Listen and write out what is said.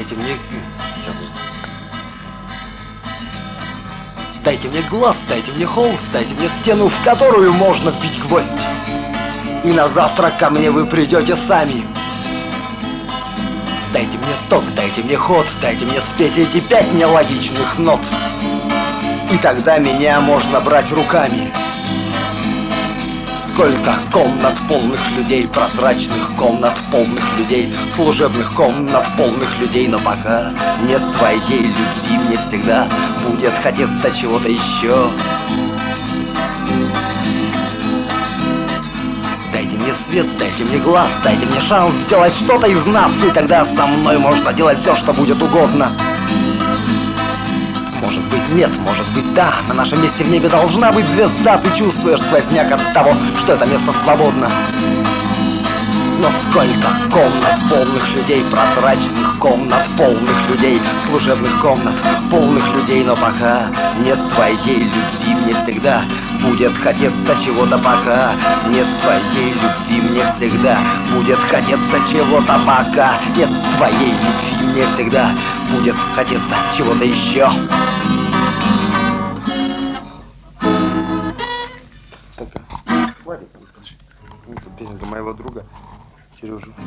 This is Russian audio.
Дайте мне... Дайте мне глаз, дайте мне холст, дайте мне стену, в которую можно вбить гвоздь. И на завтрак ко мне вы придете сами. Дайте мне ток, дайте мне ход, дайте мне спеть эти 5 нелогичных нот. И тогда меня можно брать руками. Сколько комнат полных людей, прозрачных комнат полных людей, служебных комнат полных людей, но пока нет твоей любви, мне всегда будет хотеться чего-то еще. Дайте мне свет, дайте мне глаз, дайте мне шанс сделать что-то из нас, и тогда со мной можно делать все, что будет угодно. Может быть нет, может быть да, на нашем месте в небе должна быть звезда. Ты чувствуешь сквозняк от того, что это место свободно. Но сколько комнат полных людей, прозрачных комнат полных людей, служебных комнат полных людей, но пока нет твоей любви, мне всегда будет хотеться чего-то, пока нет твоей любви, мне всегда будет хотеться чего-то, пока нет твоей любви, мне всегда будет хотеться чего-то еще. Хватит, песенка моего друга Сережи.